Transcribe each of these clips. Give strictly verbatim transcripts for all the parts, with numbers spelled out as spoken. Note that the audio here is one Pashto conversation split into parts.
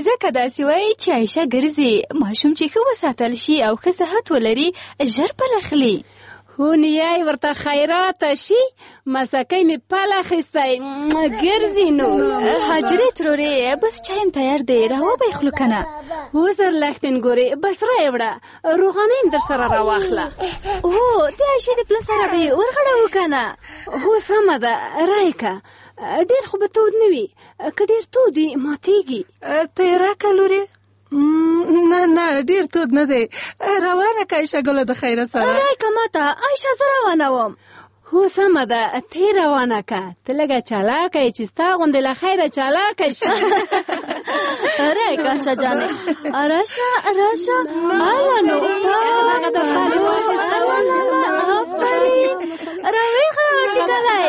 ځکه داسې وایي چې عایشه ګرځي ماشوم چې ښه وساتل شي او ښه صحت ولري ژر پلخلي. هو نیای ورته خیراته شي مسکۍ مې پل اخیستی ګرځي نو. حاجرې ترورې بس چایم تیار دی راوبه یې خلو کنه. هو زر لښتین ګورې بس رایې وړه روغانۍ م در سره راواخله. هو د عایشې د پله سره به یې ورغړوو کنه. هو سمه ده رایې که ډېر خو به تود نه وي که ډېر تود وي ماتېږي. ته یې راکه لورې؟ نه نه ډېر تود نه دی. روانه که عایشه ګله د خیره سره. راکه ماته عایشه زه روانه وم. هو سمه ده ته روانه که ته لږه چالاکه یې چې ستا غوندې له خیره چالاکه شي. راکه عایشه جانې راشه راشه اله نو هغه د پالې واخېسته آفرین راویښه ټیکلی.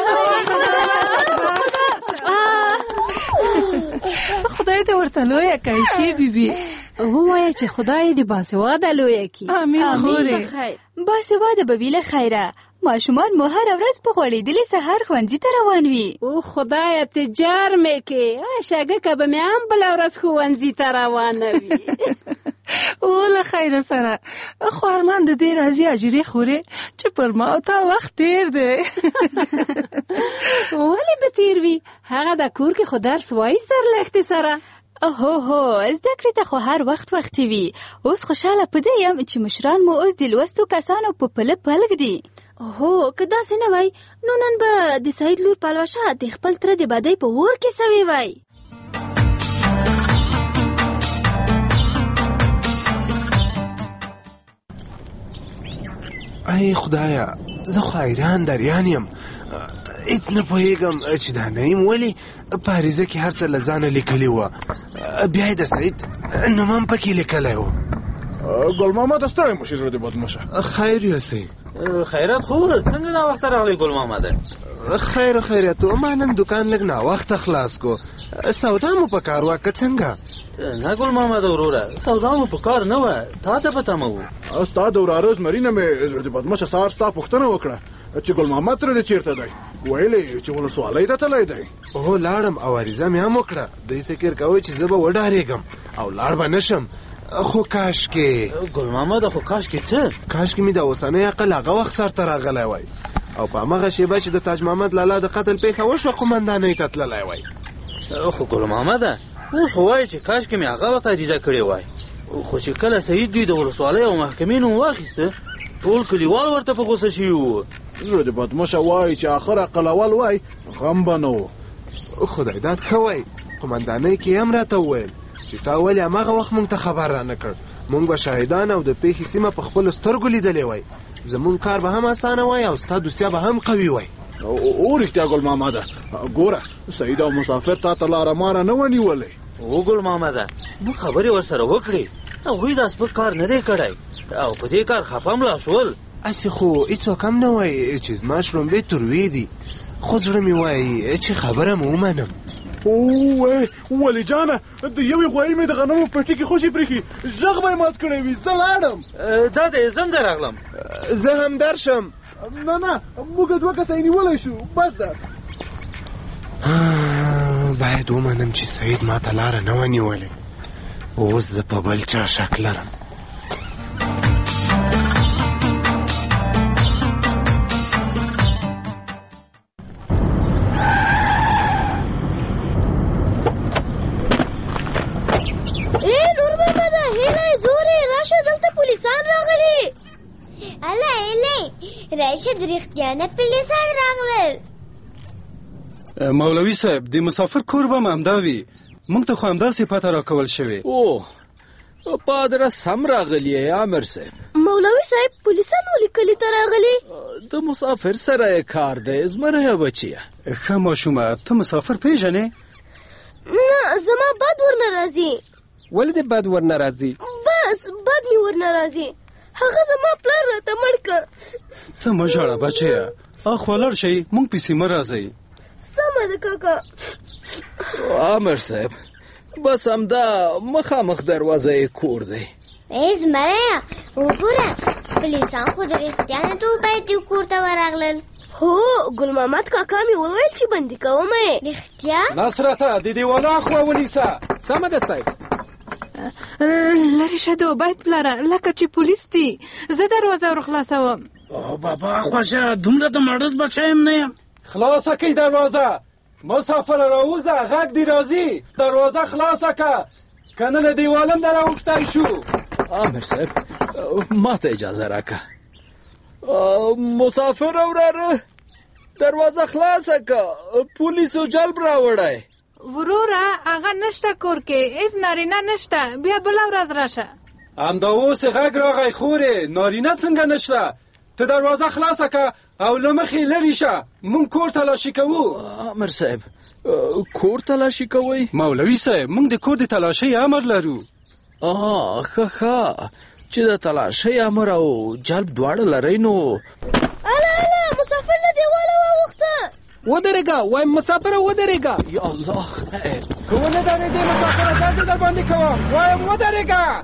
خدای دې ورته لویه که عایشې بیبي. ووایه چې خدای دې باسواده لویه کړي. امین خورې. باسواده به وي له خیره. ماشومان مو هره ورځ په غوړېدلې سهار ښوونځي ته روان وي. او خدایه ته جار مې کې شګکه به مې هم بله ورځ ښوونځي ته روانه وي. او له خیره سره خو ارمان د دې راځي اجرې خورې چې پر ما او تا وخت تیر دی. ولې به تیر وي هغه د کور کې خو درس وایي سرلښتې سره. هو هو زده کړې ته خو هر وخت وختي وي. اوس خوشحاله په دې یم چې مشران مو اوس د لوستو کسانو په پله پلک دي. هو که داسې نه وای نو نن به د سعید لور پلوشه د خپل تره د بدۍ په اور کې سوې وای. ای خدایا زه خو حیران دریان یم هیڅ نه پوهېږم چې دا نعیم ولې په عریضه کې هر څه له ځانه لیکلي وه بیا یې د سعید نوم هم پکې لیکلی و. ګل محمد ستړی مه شي زړه دې بد مه شه. خیر یوسئ. خیرات خو څنګه ناوخته راغلی ګل محمده؟ خیر خیراتو ما نن دکان لږ ناوخته خلاص کو سودا مو په کار وه که څنګه؟ نه ګل محمده وروره سودا مو په کار نه وه تا ته په تمه وو. ستا د وراره زمرینه مې زړه دې بد مه شه سهار ستا پوښتنه وکړه چې ګل محمد تره دې چېرته دی ویلې چې ولسوالۍ ته تللی دی. هو لاړم او عریضه مې هم وکړه دوی فکر کوي چې زه به وډارېږم او لاړ به نه شم خو کاشکې ګل محمده خو کاشکې څه؟ کاشکې مې د اوسنۍ عقل هغه وخت سر ته راغلی وای او په همغه شېبه چې د تاج محمد لالا د قتل پیښه وشوه قومندانۍ ته تللی وای. خو ګل محمده اوس خو وایي چې کاشکې مې هغه وخت عریضه کړې وای خو چې کله سعید دوی د ولسوالۍ او محکمې نوم واخیسته ټول کلیوال ورته په غوسه شوي وو. زړه دې بد مه شه وایي چې آخر عقل اول وای غم به نه و. خدای داد ښه وای قومندانۍ کې هم راته وویل چې تا ولې هماغه وخت مونږ ته خبر را نه کړ مونږ به شاهدان او د پیښې سیمه په خپلو سترګو لیدلې وای زمونږ کار به هم اسانه وای او ستا دوسیه به هم قوي وای. او رښتیا ګل محمده ګوره سعید او مسافر تا ته لاره ماره نه و نیولې. او ګل محمده موږ خبرې ورسره وکړې هغوی دا سپک کار نه دی کړی او په دې کار خفه هم لا شول. هسې خو هېڅوک هم نه وایي چې زما شړومبې تروې دي خو زړه مې وایي چې خبره مې ومنم. اوه ولې جانه د یوې غوایي مې د غنمو پټي کې خوشې پرېښي غږ به یې مات کړی وي زه لاړم. دا دی زه هم در راغلم. زه هم درشم. نه نه موږ دوه کسه یې نیولی شو بس ده. باید ومنم چې سعید ما ته لاره نه وه نیولې اوس زه په بل چا شک لرم. راشه درختیانه پلیسان راغلل. مولوی صاحب د مسافر کور به همدا وي موږ ته خو همداسې پته راکول شوې. اوه پادره سم راغلی امر صاحب. مولوی صاحب پولیسان ولې کلي ته راغلي؟ د مسافر سره کار دی زمره بچیه. ښه ماشومه ته مسافر پیژنې؟ نه زما بد ورنه راځي. ولې دې بد ورنه راځي؟ بس بد مې ورنه راځي هغه زما پلار راته مړ کړ. ته مه ژاړه بچیه اخوا لاړ شئ موږ پسې مه راځئ. سمه ده کاکا. امر صاحب بس همدا مخامخ دروازه یې کور دی. ای زمره وګوره پولیسان خو د رښتیانه توپیر دې کور ته ورغلل. هو ګل محمد کاکا مې وویل چې بندي کوم یې. رښتیا؟ نصرته د دیواله اخوا ونیسه. سمه ده صاحب. لرې شه د عبید پلاره لکه چې پولیس دي. زه دروازه ور خلاصوم. او بابا خوشه دومره د مړز بچه یم نه یم. خلاصه کړئ دروازه. مسافر راوځه غږ دې راځي. دروازه خلاصه که کنه له دیوالم در اوښتی شو. امیر صاحب ما ته اجازه راکه. مسافر وراره دروازه خلاصه که پولیسو جلب راوړی. وروره هغه نشته کور کې هیڅ نارینه نشته. بیا بله ورځ راشه. همدا اوس غږ راغی خورې نارینه څنګه نشته. ته دروازه خلاصه که او له مخې لرې شه. مونږ کور تلاشي کوو. امیر صاحب کور تلاشي کوئ؟ مولوي صاحب مونږ د کور د تلاشۍ امر لرو. آه ښه ښه چې د تلاشۍ امر او جلب دواړه لرئ نو اله اله مسافر له دیواله واوښته. ودرېږه وایم مسافره ودرېږه. یا الله خیر. که ونه درېږې مسافره داسې در باندې کوم وایم ودرېږه.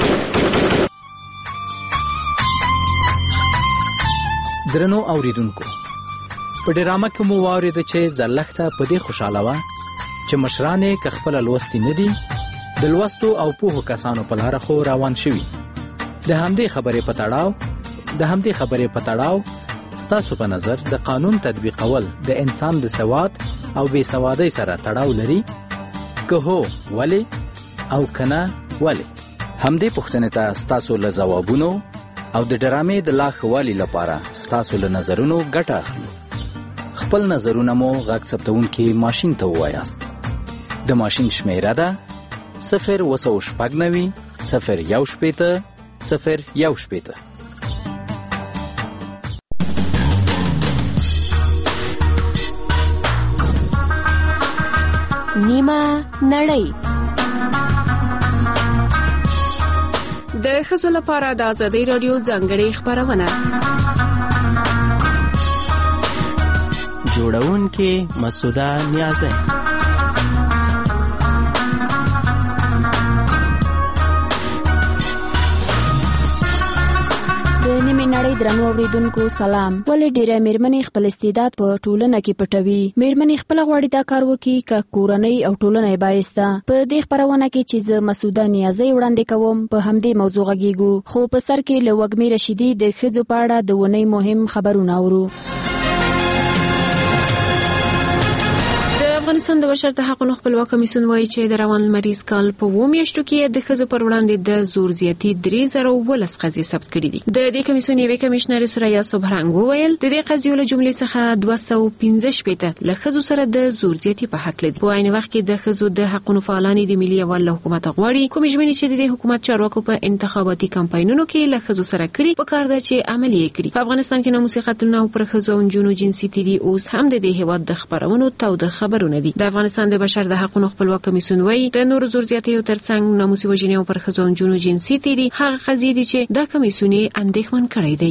درنو اوریدونکو په ډرامه کې مو واورېده چې زلښته په دې خوشحاله وه چې مشران یې که خپله لوستي نه دي د لوستو او پوهو کسانو په لاره خو روان شوي. د همدې خبرې په تړاو د همدې خبرې په تړاو ستاسو په نظر د قانون تطبیقول د انسان د سواد او بې سوادۍ سره تړاو لري؟ که هو ولې او که نه ولې؟ همدې پوښتنې ته ستاسو له ځوابونو او د ډرامې د لا ښه والي لپاره ستاسو له نظرونو ګټه اخلو. خپل نظرونه مو غږ ثبتونکي ماشین ته ووایاست. د ماشین شمیره ده صفر اوه سوه شپږ نوي صفر یو شپېته صفر یو شپېته. نیمه نړۍ د ښځو لپاره د ازادۍ راډیو ځانګړې خپرونه. جوړونکې مسعوده نیازی. د نیمې نړۍ درنو اوریدونکو سلام. ولې ډېری میرمنې خپل استعداد په ټولنه کې پټوي؟ میرمنې خپله غواړي دا کار وکړي که کورنۍ او ټولنه یې بایسته؟ په دې خپرونه کې چې زه مسعوده نیازی وړاندې کوم په همدې موضوع غږیږو، خو په سر کې له وږمې رشیدي د ښځو په اړه د اونۍ مهم خبرونه اورو. افغانستان د بشر د حقوقو خپلواک کمیسیون وایي چې د روان لمریز کال په اووه میاشتو کې د ښځو پر وړاندې د زور زیاتي درې زره اوولس قضیې ثبت کړي دي. د دې کمیسیون یوې کمیشنر سوریا سبهرنګ وویل د دې قضیو له جملې څخه دوه سوه پنځه شپېته له ښځو سره د زور زیاتي په حق لري. په عین وخت کې د ښځو د حقوقو فعالان د ملي یووالي له حکومت غواړي کومې ژمنې چې د حکومت چارواکو په انتخاباتي کمپاینونو کې له ښځو سره کړي په کار ده چې عملي کړي. په افغانستان کې ناموسي قتلونه او پر ښځو او نجونو جنسي تیري اوس هم د دې هیواد د خبرونو تاوده خبرونه دي. د افغانستان د بشر د حقوقو خپلواک کمیسیون وایي د نورو زور زیاتیو ترڅنګ ناموسي وژنې او پر ښځو او نجونو جنسي تیري هغه قضیې دي چې دا کمیسیون یې اندېښمن کړی دی.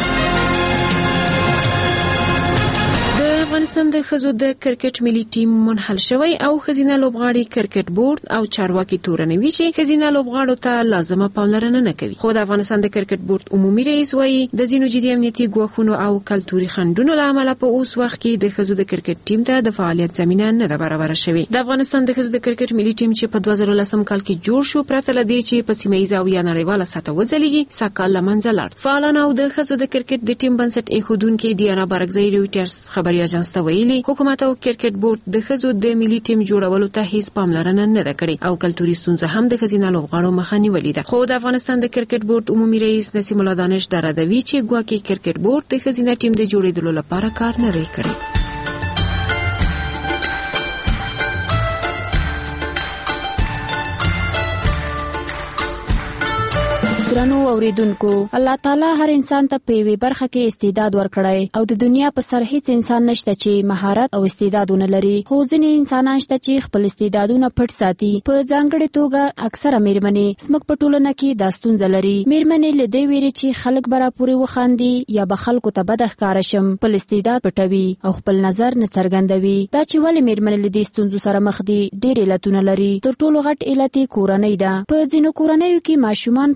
افغانستان د ښځو د کرکټ ملي ټیم منحل شوی او ښځینه لوبغاړي کرکټ بورډ او چارواکي تورنوي چې ښځینه لوبغاړو ته لازمه پاملرنه نه کوي. خو د افغانستان د کرکټ بورډ عمومي رئیس وایي د ځینو جدي امنیتي ګواښونو او کلتوري خنډونو له امله په اوس وخت کې د ښځو د کرکټ ټیم ته د فعالیت زمینه نه ده برابره شوې. د افغانستان د ښځو د کرکټ ملي ټیم چې په دوه زره لسم کال کې جوړ شو پرته له دې چې په سیمه ییزه او یا نړیواله سطحه وځلېږي سږکال له منځه لاړ. فعالان او د ښځو د کرکټ د ټیم بنسټ ایښودونکې ډیانا بارکزی رویټرز خبري اژانس ته ویلي حکومت او کرکټ بورډ د ښځو د ملي ټیم جوړولو ته هیڅ پاملرنه نه ده کړې او کلتوري ستونزه هم د ښځینه لوبغاړو مخه نیولې ده. خو د افغانستان د کرکټ بورډ عمومي رئیس نسیم الله دانش دراوي چې ګواکې کرکټ بورډ د ښځینه ټیم د جوړېدلو لپاره کار نه دی کړی. درنو اوریدونکو الله تعالی هر انسان ته په یوې برخه کې استعداد ورکړی او د دنیا په سر هیڅ انسان نشته چې مهارت او استعدادونه لري. خو ځینې انسانان شته چې خپل استعدادونه پټ ساتي. په ځانګړې توګه اکثره میرمنې زموږ په ټولنه کې دا ستونزه لري. میرمنې له دې ویرې چې خلک به راپورې وخاندي یا به خلکو ته بد ښکاره شم خپل استعداد پټوي او خپل نظر نه څرګندوي. دا چې ولې میرمنې له دې ستونزو سره مخ دي ډېر علتونه لري. تر ټولو غټ علت یې کورنۍ ده. په ځینو کورنیو کې ماشومان په ځانګړې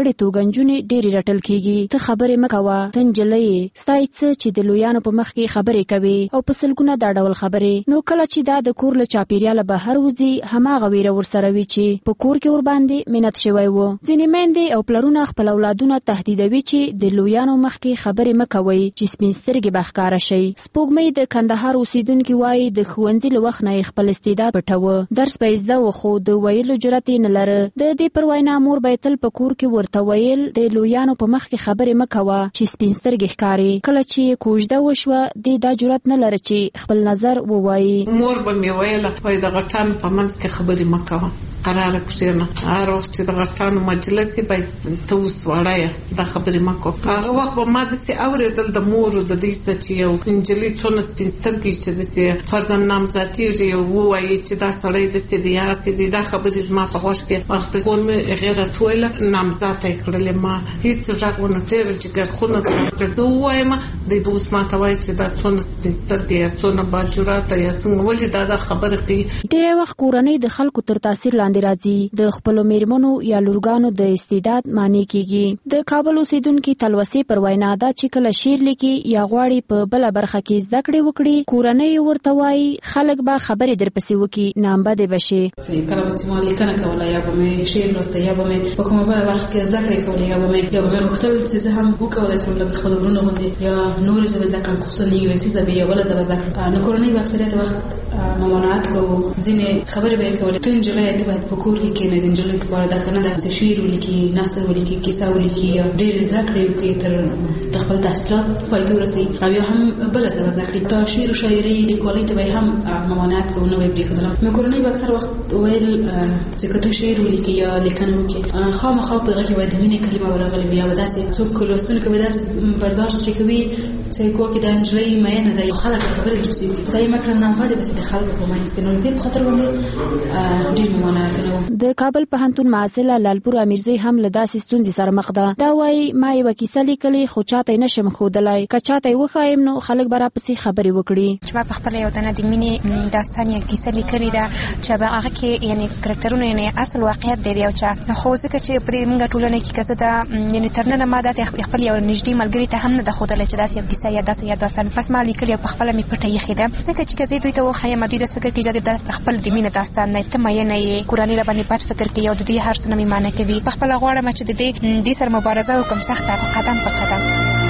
ځانګړې توګه نجونې ډېرې رټل کیږي. ته خبرې مه کوه، ته نجلۍ یې، ستا څه چې د لویانو په مخ کې خبرې کوي او په سلګونه دا ډول خبرې. نو کله چې دا د کور له چاپیریاله بهر وځي هماغه ویره ورسره وي چې په کور کې ورباندې منت شوی و. ځینې میندې او پلرونه خپل اولادونه تهدیدوي چې د لویانو مخ کې خبرې مه کوئ چې سپین سترګې به ښکاره شي. سپوږمۍ د کندهار اوسیدونکي وایي د ښوونځي له وخت نه یې خپل استعداد پټاوه. درس به یې زده و خو د ویلو جرأت یې نه لره. د دې پر وینا مور به تل په کور کې ورته ویل د لویانو په مخ کې خبرې مه کوه چې سپین سترګې ښکاري. کله چې کوژده وشوه دې دا جرأت نه لره چې خپل نظر ووایي. مور به مې ویله وایي د غټانو په منځ کې خبرې مه کوه، قراره کښېنه. هر وخت چې د غټانو مجلس یې باید ته اوس وړه یې دا خبرې مه کوه. هغه وخت به ما داسې اورېدل د مور د دې څه چې یو نجلۍ څونه سپین سترګې چې داسې فرضاً نامزادېږي ووایي چې دا سړی داسې دی هغسې دی. دا خبرې زما په غوږ کې وخت کور مې هغې راته ویله نامزاده یې کړلې. ما هېڅ غږ ونه ډېره جګرخونه زما که زه ووایم دی به اوس ما ته وایي چې دا څونه سپین سترګې یا څونه باجراته یا څنګه ولې دا دا خبرې کوي. ډېری وخت کورنۍ د خلکو تر تاثیر لاندې راځي. د خپلو میرمنو یا لورګانو د استعداد معنی کیږي. د کابل اوسیدونکي تلوسې پر وینا دا چې کله شعر لیکي یا غواړي په بله برخه کې زده کړې وکړي کورنۍ ورته وایي خلک به خبرې درپسې وکړي نامبدې به شي. کله به چې ما لیکنه کوله یا به مې شعر لوسته یا به مې په کومه بله برخه کې زده کړې کولې یا به مې یا به مې غوښتل چې زه هم وکولی شم لکه خپل وروڼو غوندې یا نورې ژبې زده کړم خصوصا انګلیسي ژبې یا بله ژبه زده کړم. نو کورنۍ به اکثریت وخت ممانعت کوو. ځینې خبرې به یې کولې ته نجلۍ ته باید په کور کې کښېنې د نجلۍ لپاره دا ښه نه ده چې شعر ولیکي، نثر ولیکي، کیسه ولیکي یا ډېرې زده کړې وکړي تر د خپل تحصیلات فایده ورسوي او یا هم بله ژبه زده کړي. دا شعر و شاعري لیکوالۍ ته به یې هم ممانعت کوو نه به یې پرېښودله. نو کورنۍ به اکثر وخت ویل چې که ته شعر ولیکي یا لیکنه وکړي خامخا په هغه کې باید د مینې کلمه ورغلې وي یا به داسې څوک لوستونکی به داسې برداشت ترې کوي چې ګویا کې دا نجلۍ مینه ده خلک خبرې درپسې وکړي. دا یې مه کړه نامبدې بسې د خلکو په منځ کې. نو د دې په خاطر باندې ډېر ممانعتونه وو. د کابل پوهنتون محصله لالپور امیرزۍ هم له داسې ستونزې سره مخ ده. دا وایي ما یوه کیسه لیکلې خو چاته یې نشم ښودلی. که چاته یې وښایم نو خلک به راپسې خبرې وکړي. چې ما پخپله یو دانه د مینې داستان یا کیسه لیکلې ده چې په هغه کې یعنې کرکټرونه یعنې اصل واقعیت دی د یو چا. خو ځکه چې په دې موږ ټولنه کې که زه دا یعنې تر ننه ما دا خپل یو نږدې ملګري ته هم نه ده ښودلی چې داسې یو کیسه یا داسې یا داستان بس ما لیکلې او پخپله مې پټه ایښې ده. ځکه چې که زه دوی ته وښایم دوی داسې فکر کوي چې دا خپل د مینې داستان دی، ته مینه یې، کورنۍ راباندې بد فکر کوي او د دې هر څه نه مې معنی کوي. پخپله غواړم چې د دې دې سره مبارزه وکړم سخته قدم په قدم.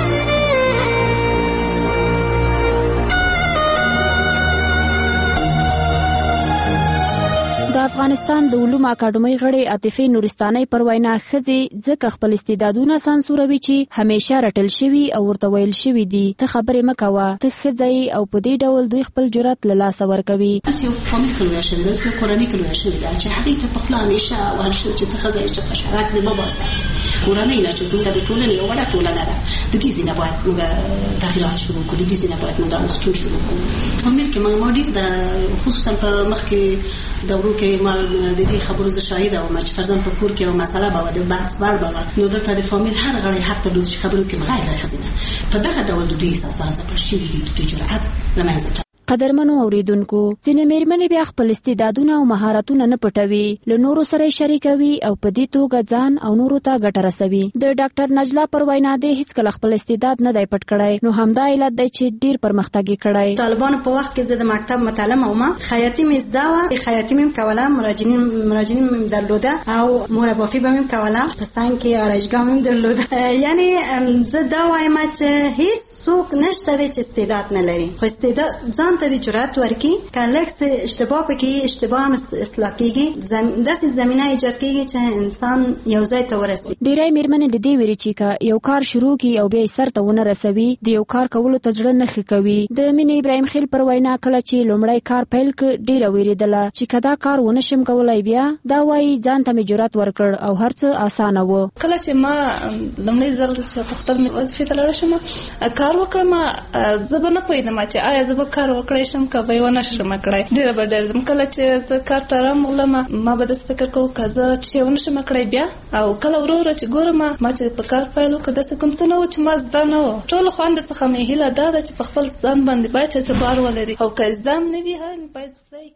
د افغانستان د علومو اکاډمۍ غړي عاطفې نورستانۍ پر وینا ښځې ځکه خپل استعدادونه سانسوروي چې همیشه رټل شوي او ورته ویل شوي دي ته خبرې مه کوه، ته ښځه یې او په دې ډول دوی خپل جرأت له لاسه ورکوي. داسې یو فامیل کې لویه شوې ده، داسې یو کورنۍ کې لویه شوې ده چې هغې ته په خوله همیشه وهل شوي چې ته ښځه یې چې حشرات دې مه باسه. کورنۍ نه چې زموږ د ټولنې یوه وړه ټولنه ده، د دې ځای نه باید موږ تغییرات شروع کړو، د دې ځای نه باید موږ دا اوښتون شروع کړو. فامیل کې ما ډېر د خصوصا په مخکې دورو کې ما د دې خبرو زه شاهده وم چې فرضاً په کور کې یوه مسله به وه د بحث وړ به وه، نو دلته د فامیل هر غړی حق درلود چې خبرې وکړي بغیر له ښځې نه. په دغه ډول د دوی احساسات ځپل شوي دي، د دوی جرأت له منځه. قدرمنو اوریدونکو، ځینې میرمنې بیا خپل استعدادونه او مهارتونه نه پټوي، له نورو سره یې شریکوي او په دې توګه ځان او نورو ته ګټه رسوي. د ډاکټر نجلا پر وینا دې هیڅکله خپل استعداد نه دی پټ کړی، نو همدا علت دی چې ډېر پرمختګ یې کړی. طالبانو په وخت کې زه د مکتب متعلمه وم، خیاطي مې زده وه، خیاطي مې کوله، مراجعین مراجعین مې درلوده او مربافي به مې کوله، په څنګ کې آرایشګاه مې درلوده. یعنی زه دا وایم چې هیڅ څوک نشته دی چې استعداد نه لري، خو استعداد ځان ته د جرأت ورکړي، که لږ څه اشتباه پکې اشتباه هم اصلاح کېږي، داسې زمینه ایجاد کېږي چې انسان یو ځای ته ورسي. ډېری میرمنې د دې ویرې چې که یو کار شروع کړي او بیا یې سر ته ونه رسوي د یو کار کولو ته زړه نه ښه کوي. د مینې ابراهیم خیل پر وینا کله چې لومړی کار پیل کړ ډېره ویرېدله چې که دا کار ونه شم کولی، بیا دا وایي ځان ته مې جرأت ورکړ او هر څه اسانه و. کله چې ما لومړی ځل چې په خپل وظیفې ته لاړه شم کار وکړم، زه به نه پوهېدم چې آیا زه به کار وکړی شم که به یې ونه شم کړی. ډېره به ډېردم کله چې زه کار ته رامغلم ما به داسې فکر کوم که زه چې ونه شم کړی بیا، او کله ورو ورو چې ګورم ما چې په کار پیل وکړ داسې کوم څه نه و چې ما زده نه و. ټولو خویندو څخه مې هیله دا ده چې په خپل ځان باندې باید اعتبار ولري او که زده هم نه وي باید زده یې کړي.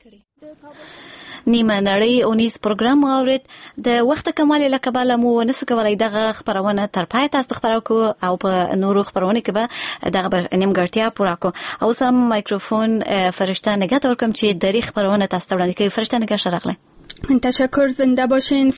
نیمه نړۍ اونیز پروګرام واورید. د وخت کمالې له کبله مو ونسو کولی دغه خپرونه تر پای تاسو ته خپرو کو او په نورو خپرونو کې به دغه نیمګړتیا پوره کو. اوس هم مایکروفون فرشته نگهت ورکم چې دری خپرونه تاسو ته وړاندې کوي. فرشته نگه شرقله. تشکر، زنده باشین.